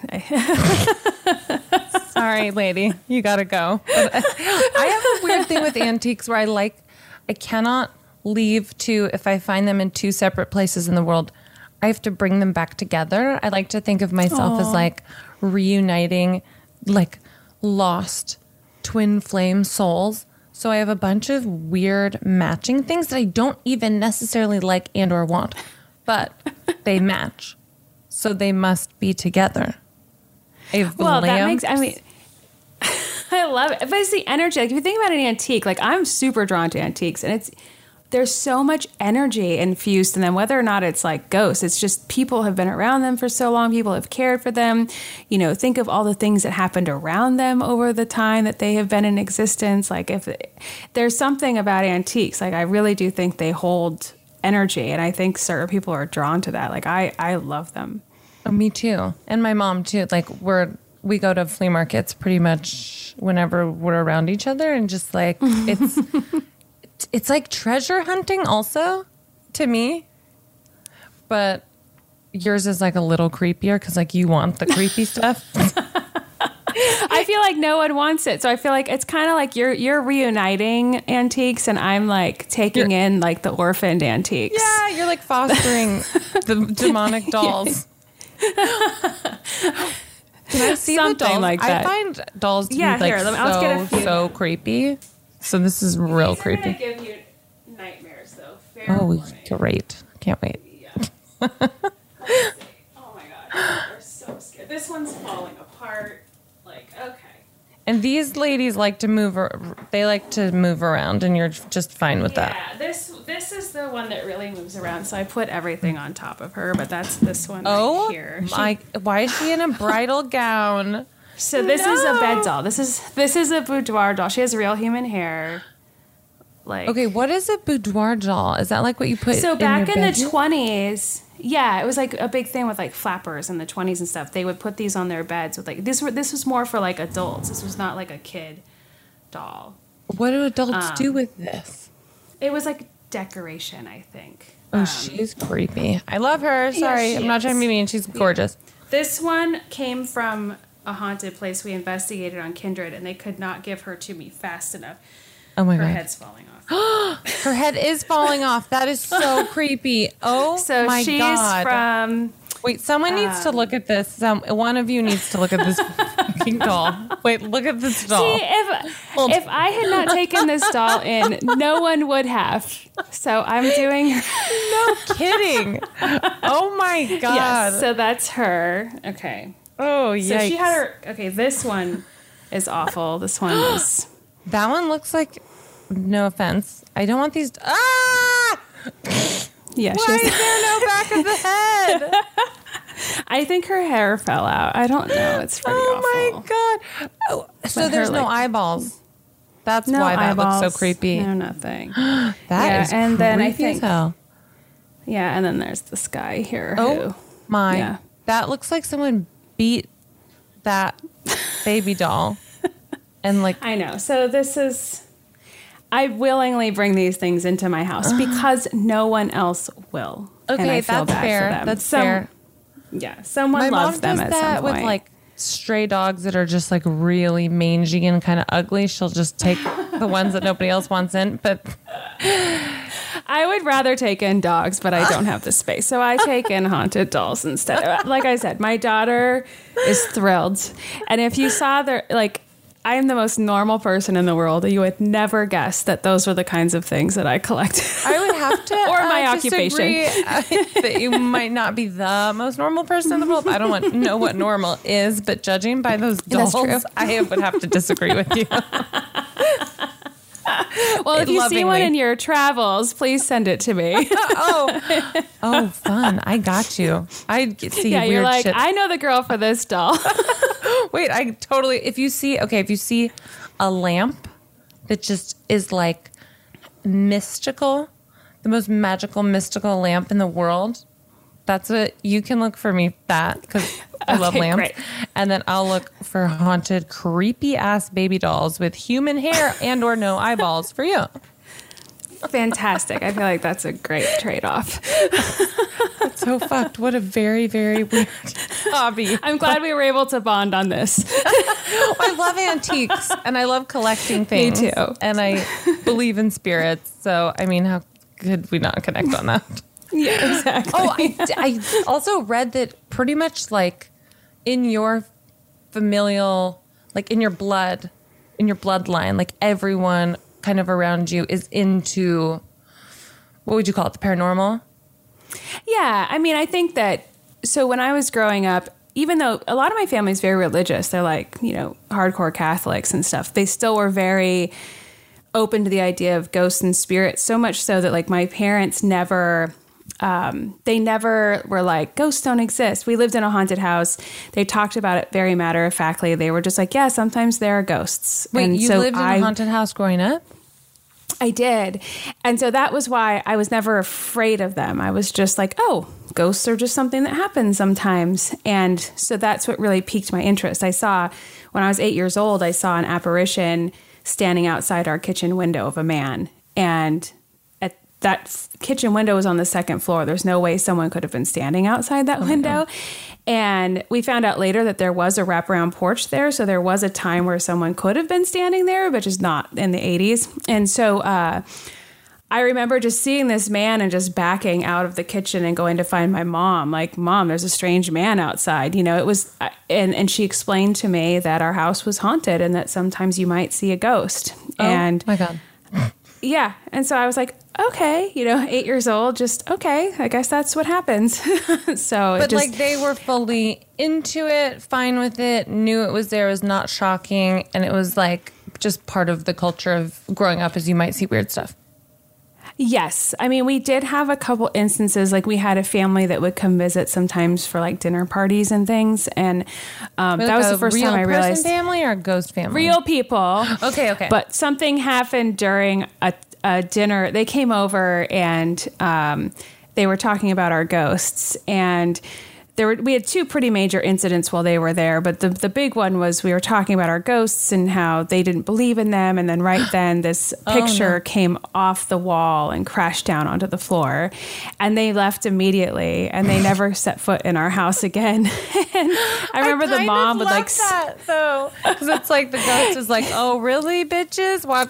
Speaker 1: I
Speaker 2: Sorry, lady. You gotta go. I have a weird thing with antiques where I like, I cannot leave two, if I find them in two separate places in the world, I have to bring them back together. I like to think of myself Aww. as like reuniting like lost twin flame souls. So I have a bunch of weird matching things that I don't even necessarily like and or want, but they match. So they must be together.
Speaker 1: Well, lamps. that makes, I mean, I love it. But it's the energy. Like, if you think about an antique, like, I'm super drawn to antiques, and it's, there's so much energy infused in them, whether or not it's like ghosts. It's just people have been around them for so long. People have cared for them. You know, think of all the things that happened around them over the time that they have been in existence. Like, if there's something about antiques, like, I really do think they hold energy, and I think certain people are drawn to that. Like, I, I love them.
Speaker 2: Oh, me too. And my mom too. Like we're, we go to flea markets pretty much whenever we're around each other, and just like, it's, it's like treasure hunting also to me, but yours is like a little creepier. Cause like you want the creepy stuff.
Speaker 1: I feel like no one wants it. So I feel like it's kind of like you're, you're reuniting antiques, and I'm like taking you're, in like the orphaned antiques.
Speaker 2: Yeah. You're like fostering the demonic dolls. Can I see
Speaker 1: Something
Speaker 2: the dolls?
Speaker 1: Like that.
Speaker 2: I find dolls to
Speaker 1: yeah,
Speaker 2: be like
Speaker 1: here, me,
Speaker 2: so,
Speaker 1: get a few.
Speaker 2: so creepy. So this is real
Speaker 1: These
Speaker 2: creepy.
Speaker 1: Are gonna give you nightmares though. Fair
Speaker 2: oh,
Speaker 1: warning.
Speaker 2: Great. Can't wait.
Speaker 1: Yeah. Let's see. Oh my God. They're so scared. This one's falling apart. Like, okay.
Speaker 2: And these ladies like to move, they like to move around, and you're just fine with
Speaker 1: yeah,
Speaker 2: that.
Speaker 1: Yeah, this this is the one that really moves around. So I put everything on top of her, but that's this one
Speaker 2: oh,
Speaker 1: right here.
Speaker 2: My, she, why is she in a bridal gown?
Speaker 1: So this
Speaker 2: no.
Speaker 1: is a bed doll. This is this is a boudoir doll. She has real human hair. Like
Speaker 2: okay, what is a boudoir doll? Is that like what you put?
Speaker 1: So
Speaker 2: in
Speaker 1: back
Speaker 2: your
Speaker 1: in
Speaker 2: bedroom?
Speaker 1: the twenties. Yeah, it was like a big thing with like flappers in the twenties and stuff. They would put these on their beds with like this. Were this was more for like adults. This was not like a kid doll.
Speaker 2: What do adults
Speaker 1: um,
Speaker 2: do with this?
Speaker 1: It was like decoration, I think.
Speaker 2: Oh,
Speaker 1: um,
Speaker 2: she's creepy. I love her. Sorry,
Speaker 1: yeah,
Speaker 2: I'm not trying to be mean. She's gorgeous.
Speaker 1: Yeah. This one came from a haunted place we investigated on Kindred, and they could not give her to me fast enough.
Speaker 2: Oh my
Speaker 1: her
Speaker 2: God.
Speaker 1: Her head's falling off.
Speaker 2: Her head is falling off. That is so creepy. Oh
Speaker 1: so
Speaker 2: my
Speaker 1: she's
Speaker 2: God.
Speaker 1: from...
Speaker 2: Wait, someone needs
Speaker 1: um,
Speaker 2: to look at this. Some, one of you needs to look at this fucking doll. Wait, look at this doll.
Speaker 1: See, if, if I had not taken this doll in, no one would have. So I'm doing...
Speaker 2: No kidding. Oh my God.
Speaker 1: Yes, so that's her. Okay.
Speaker 2: Oh, yikes.
Speaker 1: So she had her... Okay, this one is awful. This one is...
Speaker 2: That one looks like, no offense, I don't want these. Ah!
Speaker 1: Yeah,
Speaker 2: Why is there no back of the head?
Speaker 1: I think her hair fell out. I don't know. It's pretty
Speaker 2: oh
Speaker 1: awful.
Speaker 2: Oh my God. Oh, so
Speaker 1: but
Speaker 2: there's
Speaker 1: her,
Speaker 2: no
Speaker 1: like,
Speaker 2: eyeballs. That's
Speaker 1: no
Speaker 2: why that
Speaker 1: eyeballs,
Speaker 2: looks so creepy.
Speaker 1: No, nothing.
Speaker 2: that
Speaker 1: yeah,
Speaker 2: is
Speaker 1: and then I
Speaker 2: creepy
Speaker 1: think,
Speaker 2: as hell.
Speaker 1: Yeah, and then there's this guy here.
Speaker 2: Oh
Speaker 1: who,
Speaker 2: my.
Speaker 1: Yeah.
Speaker 2: That looks like someone beat that baby doll. And like
Speaker 1: I know. So this is, I willingly bring these things into my house because no one else will.
Speaker 2: Okay,
Speaker 1: and I feel
Speaker 2: that's
Speaker 1: bad
Speaker 2: fair.
Speaker 1: For them.
Speaker 2: That's
Speaker 1: Some,
Speaker 2: fair.
Speaker 1: Yeah, someone
Speaker 2: my
Speaker 1: loves
Speaker 2: mom
Speaker 1: them
Speaker 2: does
Speaker 1: at
Speaker 2: that
Speaker 1: some
Speaker 2: with
Speaker 1: point.
Speaker 2: like stray dogs that are just like really mangy and kind of ugly. She'll just take the ones that nobody else wants in. But
Speaker 1: I would rather take in dogs, but I don't have the space. So I take in haunted dolls instead. Like I said, my daughter is thrilled. And if you saw their, like, I am the most normal person in the world. You would never guess that those were the kinds of things that I collected.
Speaker 2: I would have to
Speaker 1: or my
Speaker 2: uh,
Speaker 1: occupation.
Speaker 2: uh, that you might not be the most normal person in the world. I don't want, know what normal is, but judging by those dolls,
Speaker 1: That's true.
Speaker 2: I would have to disagree with you.
Speaker 1: Well, if you
Speaker 2: Lovingly.
Speaker 1: see one in your travels, please send it to me.
Speaker 2: oh, oh, fun! I got you. I see.
Speaker 1: Yeah,
Speaker 2: weird
Speaker 1: you're like,
Speaker 2: shit.
Speaker 1: I know the girl for this doll.
Speaker 2: Wait, I totally. If you see, okay, if you see a lamp that just is like mystical, the most magical, mystical lamp in the world. That's what you can look for me that because I love
Speaker 1: Okay,
Speaker 2: lamps.
Speaker 1: great.
Speaker 2: And then I'll look for haunted, creepy ass baby dolls with human hair and or no eyeballs for you.
Speaker 1: Fantastic. I feel like that's a great trade-off.
Speaker 2: That's so fucked. What a very, very weird hobby.
Speaker 1: I'm glad we were able to bond on this.
Speaker 2: I love antiques and I love collecting things.
Speaker 1: Me too.
Speaker 2: And I believe in spirits. So, I mean, how could we not connect on that?
Speaker 1: Yeah, exactly.
Speaker 2: Oh, I, I also read that pretty much like in your familial, like in your blood, in your bloodline, like everyone kind of around you is into, what would you call it, the paranormal?
Speaker 1: Yeah, I mean, I think that, so when I was growing up, even though a lot of my family is very religious, they're like, you know, hardcore Catholics and stuff, they still were very open to the idea of ghosts and spirits, so much so that like my parents never... Um, they never were like, ghosts don't exist. We lived in a haunted house. They talked about it very matter of factly. They were just like, yeah, sometimes there are ghosts.
Speaker 2: Wait,
Speaker 1: and
Speaker 2: you
Speaker 1: so
Speaker 2: lived in
Speaker 1: I,
Speaker 2: a haunted house growing up?
Speaker 1: I did. And so that was why I was never afraid of them. I was just like, oh, ghosts are just something that happens sometimes. And so that's what really piqued my interest. I saw, when I was eight years old, I saw an apparition standing outside our kitchen window of a man. And that f- kitchen window was on the second floor. There's no way someone could have been standing outside that oh window. And we found out later that there was a wraparound porch there. So there was a time where someone could have been standing there, but just not in the eighties. And so uh, I remember just seeing this man and just backing out of the kitchen and going to find my mom. Like, Mom, there's a strange man outside. You know, it was, and, and she explained to me that our house was haunted and that sometimes you might see a ghost.
Speaker 2: Oh,
Speaker 1: and
Speaker 2: my God.
Speaker 1: Yeah. And so I was like, okay, you know, eight years old, just, okay, I guess that's what happens. so,
Speaker 2: But
Speaker 1: it just,
Speaker 2: like they were fully into it, fine with it, knew it was there, it was not shocking. And it was like just part of the culture of growing up as you might see weird stuff.
Speaker 1: yes. I mean, we did have a couple instances, like we had a family that would come visit sometimes for like dinner parties and things. And um,
Speaker 2: Like
Speaker 1: that was
Speaker 2: a
Speaker 1: the first
Speaker 2: real
Speaker 1: time I realized.
Speaker 2: person family or a ghost family?
Speaker 1: Real people.
Speaker 2: Okay, okay.
Speaker 1: But something happened during a, a dinner. They came over and um, they were talking about our ghosts. And there were, we had two pretty major incidents while they were there. But the, the big one was we were talking about our ghosts and how they didn't believe in them. And then right then this picture
Speaker 2: oh, no.
Speaker 1: came off the wall and crashed down onto the floor. And they left immediately and they never set foot in our house again. And I remember
Speaker 2: I
Speaker 1: the mom would like...
Speaker 2: that, though. Because it's like the ghost is like, oh, really, bitches? Watch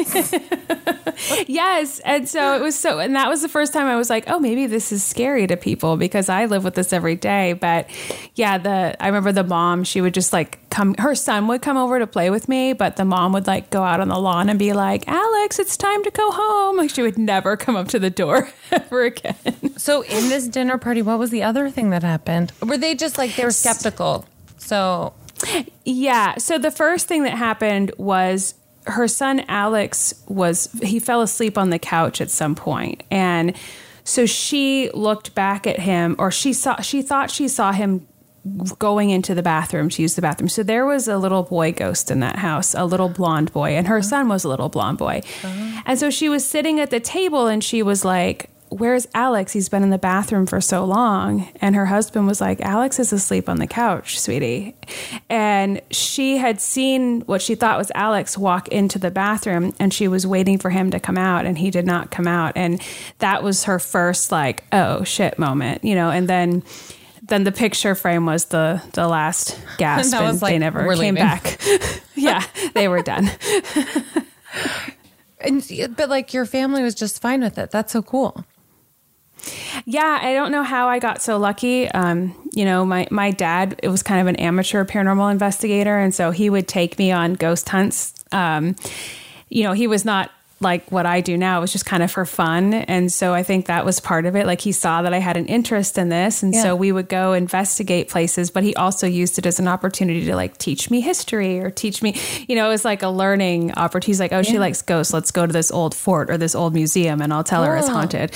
Speaker 2: this.
Speaker 1: Yes. And so it was so, and that was the first time I was like, oh, maybe this is scary to people because I live with this every day. But yeah, the, I remember the mom, she would just like come, her son would come over to play with me, but the mom would like go out on the lawn and be like, Alex, it's time to go home. Like she would never come up to the door ever again.
Speaker 2: So in this dinner party, what was the other thing that happened? Were they just like, they were skeptical? So
Speaker 1: yeah. So the first thing that happened was her son, Alex, was, he fell asleep on the couch at some point. And so she looked back at him, or she saw, she thought she saw him going into the bathroom to use the bathroom. So there was a little boy ghost in that house, a little blonde boy, and her son was a little blonde boy. Uh-huh. And so she was sitting at the table and she was like, where's Alex? He's been in the bathroom for so long. And her husband was like, Alex is asleep on the couch, sweetie. And she had seen what she thought was Alex walk into the bathroom and she was waiting for him to come out and he did not come out. And that was her first like, oh shit moment, you know, and then then the picture frame was the, the last gasp and, and like, they never came leaving. back. Yeah, they were done.
Speaker 2: And, but like your family was just fine with it. That's so cool.
Speaker 1: Yeah, I don't know how I got so lucky. Um, you know, my, my dad, it was kind of an amateur paranormal investigator. And so he would take me on ghost hunts. Um, you know, he was not like what I do now. It was just kind of for fun. And so I think that was part of it. Like he saw that I had an interest in this. And yeah. so we would go investigate places, but he also used it as an opportunity to like teach me history or teach me, you know, it was like a learning opportunity. He's like, oh, yeah. she likes ghosts. Let's go to this old fort or this old museum and I'll tell oh. her it's haunted.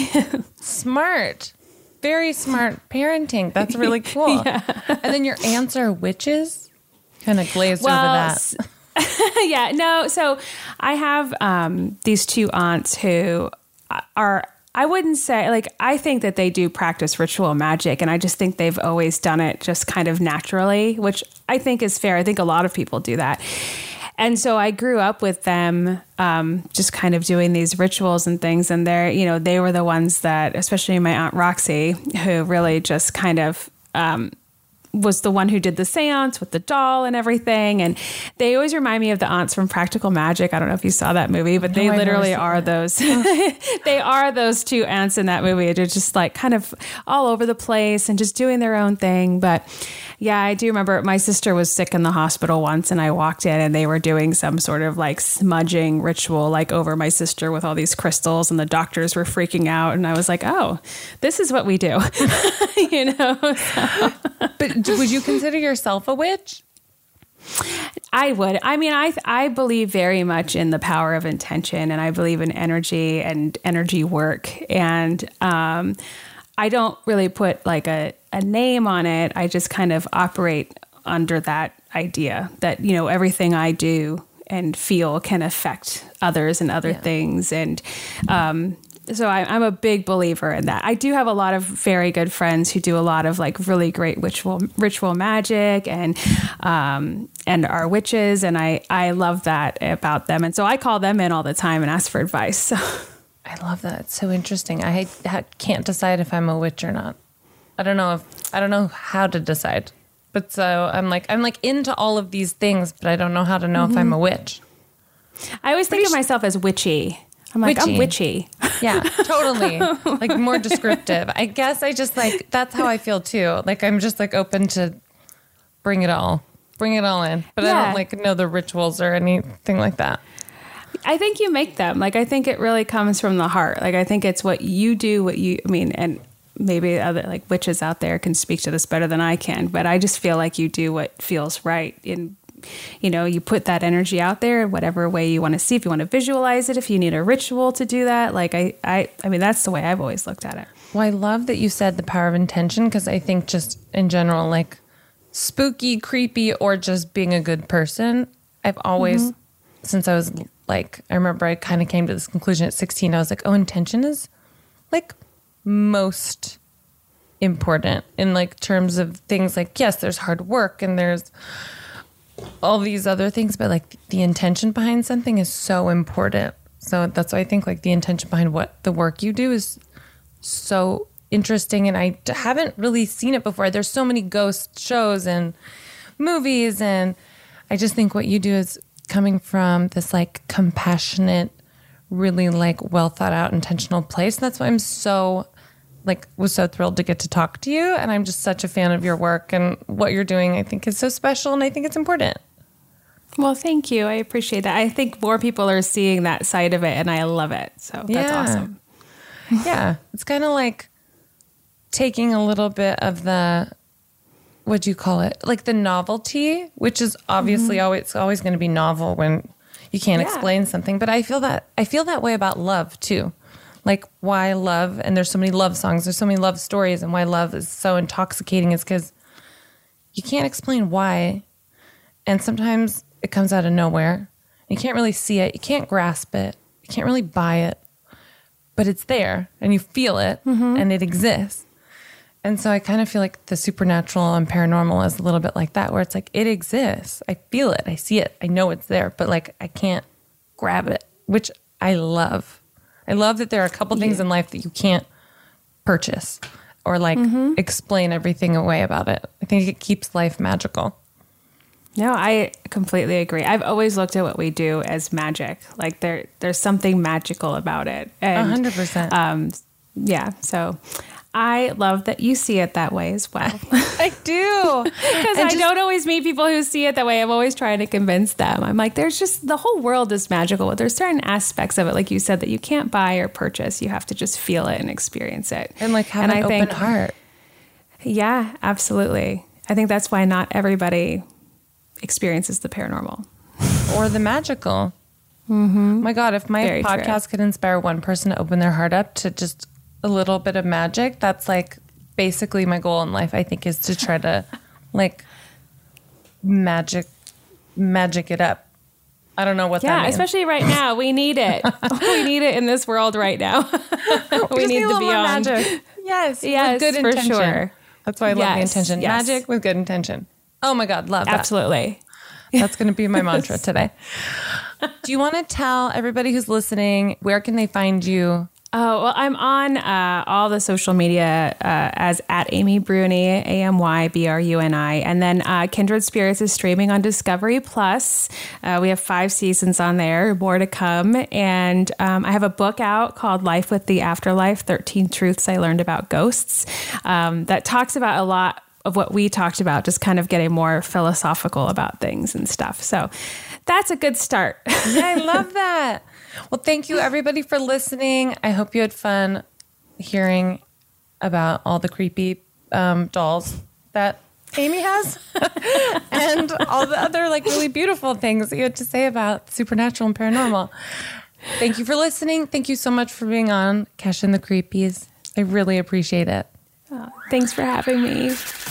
Speaker 2: Smart. Very smart parenting. That's really cool. Yeah. And then your aunts are witches? Kind of glazed well, over that.
Speaker 1: yeah, no. So I have um, these two aunts who are, I wouldn't say, like, I think that they do practice ritual magic, and I just think they've always done it just kind of naturally, which I think is fair. I think a lot of people do that. And so I grew up with them um, just kind of doing these rituals and things. And they're, you know, they were the ones that, especially my Aunt Roxy, who really just kind of um, was the one who did the seance with the doll and everything. And they always remind me of the aunts from Practical Magic. I don't know if you saw that movie, but they no, literally are that. those. They are those two aunts in that movie. They're just like kind of all over the place and just doing their own thing. But yeah, I do remember my sister was sick in the hospital once and I walked in and they were doing some sort of like smudging ritual like over my sister with all these crystals, and the doctors were freaking out. And I was like, oh, this is what we do. You know? So.
Speaker 2: But would you consider yourself a witch?
Speaker 1: I would. I mean, I I believe very much in the power of intention, and I believe in energy and energy work. And um, I don't really put like a, a name on it. I just kind of operate under that idea that, you know, everything I do and feel can affect others and other yeah. things. And um So I, I'm a big believer in that. I do have a lot of very good friends who do a lot of like really great ritual ritual magic and um, and are witches, and I, I love that about them. And so I call them in all the time and ask for advice. So.
Speaker 2: I love that. It's so interesting. I can't decide if I'm a witch or not. I don't know if I don't know how to decide. But so I'm like I'm like into all of these things, but I don't know how to know mm-hmm. if I'm a witch.
Speaker 1: I always think of myself as witchy. I'm like, witchy. I'm witchy.
Speaker 2: Yeah, totally. Like more descriptive. I guess I just like, that's how I feel too. Like I'm just like open to bring it all, bring it all in. But yeah. I don't like know the rituals or anything like that.
Speaker 1: I think you make them. Like, I think it really comes from the heart. Like, I think it's what you do, what you, I mean, and maybe other like witches out there can speak to this better than I can, but I just feel like you do what feels right in you know, you put that energy out there, whatever way you want to see, if you want to visualize it, if you need a ritual to do that. Like, I, I, I mean, that's the way I've always looked at it.
Speaker 2: Well, I love that you said the power of intention, because I think just in general, like spooky, creepy, or just being a good person, I've always, mm-hmm. since I was like, I remember I kind of came to this conclusion at sixteen. I was like, oh, intention is like most important in like terms of things like, yes, there's hard work and there's all these other things, but like the intention behind something is so important. So that's why I think like the intention behind what the work you do is so interesting. And I haven't really seen it before. There's so many ghost shows and movies. And I just think what you do is coming from this like compassionate, really like well thought out, intentional place. And that's why I'm so like was so thrilled to get to talk to you. And I'm just such a fan of your work, and what you're doing I think is so special, and I think it's important.
Speaker 1: Well, thank you. I appreciate that. I think more people are seeing that side of it, and I love it. So that's
Speaker 2: yeah.
Speaker 1: awesome.
Speaker 2: Yeah. It's kind of like taking a little bit of the, what do you call it? Like the novelty, which is obviously mm-hmm. always, always going to be novel when you can't yeah. explain something. But I feel that, I feel that way about love too. Like why love, and there's so many love songs, there's so many love stories, and why love is so intoxicating is because you can't explain why. And sometimes it comes out of nowhere. You can't really see it. You can't grasp it. You can't really buy it. But it's there, and you feel it, mm-hmm. and it exists. And so I kind of feel like the supernatural and paranormal is a little bit like that, where it's like, it exists. I feel it. I see it. I know it's there, but like I can't grab it, which I love. I love that there are a couple things yeah. in life that you can't purchase or like mm-hmm. explain everything away about it. I think it keeps life magical.
Speaker 1: No, I completely agree. I've always looked at what we do as magic. Like there, there's something magical about it. And,
Speaker 2: A hundred percent.
Speaker 1: Um, yeah. So I love that you see it that way as well.
Speaker 2: I do.
Speaker 1: Because I just, don't always meet people who see it that way. I'm always trying to convince them. I'm like, there's just, the whole world is magical. But there's certain aspects of it, like you said, that you can't buy or purchase. You have to just feel it and experience it.
Speaker 2: And like have and an I open think, heart.
Speaker 1: Yeah, absolutely. I think that's why not everybody experiences the paranormal.
Speaker 2: Or the magical. Mm-hmm. My God, if my Very podcast true. could inspire one person to open their heart up to just a little bit of magic, that's like basically my goal in life, I think, is to try to like magic, magic it up. I don't know what
Speaker 1: yeah,
Speaker 2: that means.
Speaker 1: Especially right now. We need it. We need it in this world right now. we,
Speaker 2: we
Speaker 1: need, need
Speaker 2: the
Speaker 1: beyond.
Speaker 2: Magic. Yes.
Speaker 1: Yes,
Speaker 2: with good
Speaker 1: for
Speaker 2: intention.
Speaker 1: sure.
Speaker 2: That's why I love yes, the intention.
Speaker 1: Yes.
Speaker 2: Magic with good intention. Oh my God, love that.
Speaker 1: Absolutely.
Speaker 2: That's going to be my mantra today. Do you want to tell everybody who's listening, where can they find you?
Speaker 1: Oh, well, I'm on uh, all the social media uh, as at Amy Bruni, A M Y B R U N I. And then uh, Kindred Spirits is streaming on Discovery Plus. Uh, we have five seasons on there, more to come. And um, I have a book out called Life with the Afterlife, thirteen Truths I Learned About Ghosts, um, that talks about a lot of what we talked about, just kind of getting more philosophical about things and stuff. So that's a good start.
Speaker 2: Yeah, I love that. Well, thank you everybody for listening. I hope you had fun hearing about all the creepy um, dolls that Amy has and all the other like really beautiful things that you had to say about supernatural and paranormal. Thank you for listening. Thank you so much for being on Kesha and the Creepies. I really appreciate it.
Speaker 1: Oh, thanks for having me.